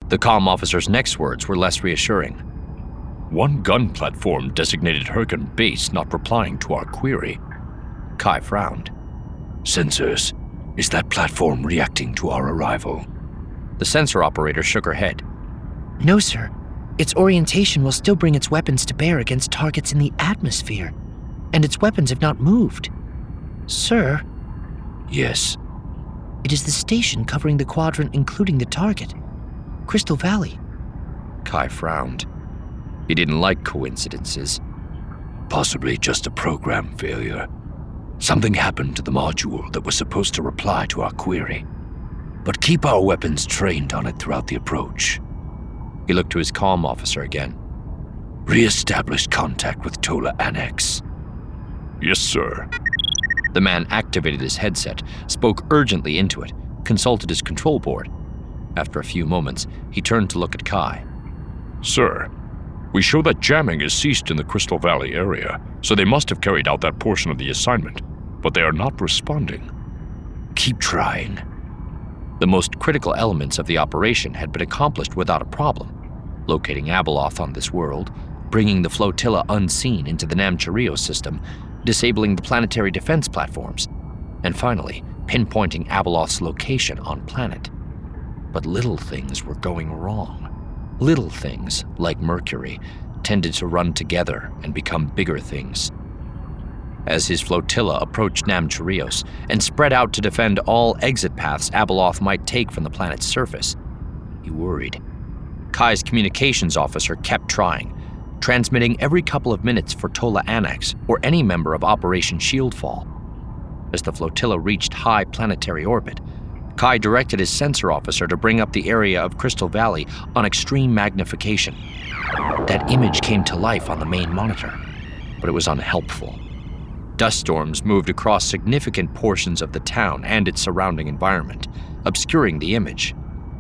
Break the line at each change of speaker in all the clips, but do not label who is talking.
The comm officer's next words were less reassuring.
One gun platform designated Hurricane Base not replying to our query.
Kai frowned.
Sensors. Is that platform reacting to our arrival?
The sensor operator shook her head.
No, sir. Its orientation will still bring its weapons to bear against targets in the atmosphere, and its weapons have not moved. Sir?
Yes.
It is the station covering the quadrant including the target. Crystal Valley.
Kai frowned. He didn't like coincidences.
Possibly just a program failure. Something happened to the module that was supposed to reply to our query. But keep our weapons trained on it throughout the approach.
He looked to his comm officer again.
Re-establish contact with Tola Annex.
Yes, sir.
The man activated his headset, spoke urgently into it, consulted his control board. After a few moments, he turned to look at Kai.
Sir, we show that jamming has ceased in the Crystal Valley area, so they must have carried out that portion of the assignment, but they are not responding.
Keep trying.
The most critical elements of the operation had been accomplished without a problem. Locating Abeloth on this world, bringing the flotilla unseen into the Nam Chirio system, disabling the planetary defense platforms, and finally, pinpointing Abeloth's location on planet. But little things were going wrong. Little things, like Mercury, tended to run together and become bigger things. As his flotilla approached Nam Chirios and spread out to defend all exit paths Abeloth might take from the planet's surface, he worried. Kai's communications officer kept trying, transmitting every couple of minutes for Tola Annex or any member of Operation Shieldfall. As the flotilla reached high planetary orbit, Kai directed his sensor officer to bring up the area of Crystal Valley on extreme magnification. That image came to life on the main monitor, but it was unhelpful. Dust storms moved across significant portions of the town and its surrounding environment, obscuring the image.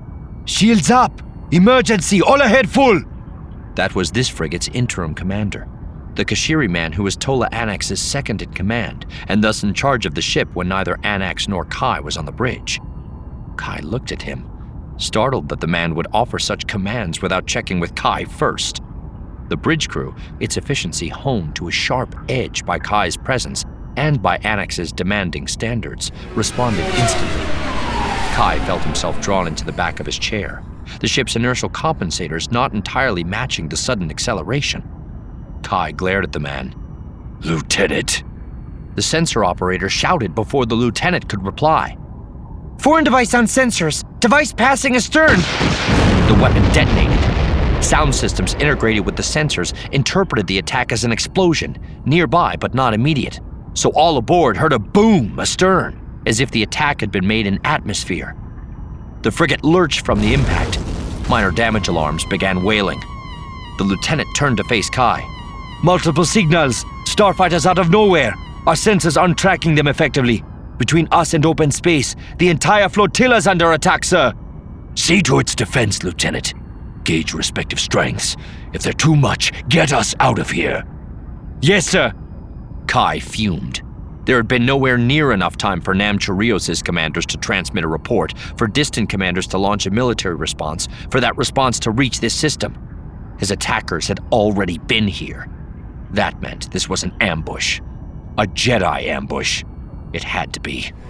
Shields up! Emergency! All ahead full!
That was this frigate's interim commander, the Kashiri man who was Tola Annex's second in command, and thus in charge of the ship when neither Annex nor Kai was on the bridge. Kai looked at him, startled that the man would offer such commands without checking with Kai first. The bridge crew, its efficiency honed to a sharp edge by Kai's presence and by Annex's demanding standards, responded instantly. Kai felt himself drawn into the back of his chair, the ship's inertial compensators not entirely matching the sudden acceleration. Kai glared at the man.
Lieutenant!
The sensor operator shouted before the lieutenant could reply.
Foreign device on sensors. Device passing astern.
The weapon detonated. Sound systems integrated with the sensors interpreted the attack as an explosion, nearby but not immediate. So all aboard heard a boom astern, as if the attack had been made in atmosphere. The frigate lurched from the impact. Minor damage alarms began wailing. The lieutenant turned to face Kai.
Multiple signals. Starfighters out of nowhere. Our sensors aren't tracking them effectively. Between us and open space, the entire flotilla's under attack, sir.
See to its defense, Lieutenant. Gauge respective strengths. If they're too much, get us out of here.
Yes, sir.
Kai fumed. There had been nowhere near enough time for Nam Chirios' commanders to transmit a report, for distant commanders to launch a military response, for that response to reach this system. His attackers had already been here. That meant this was an ambush. A Jedi ambush. It had to be.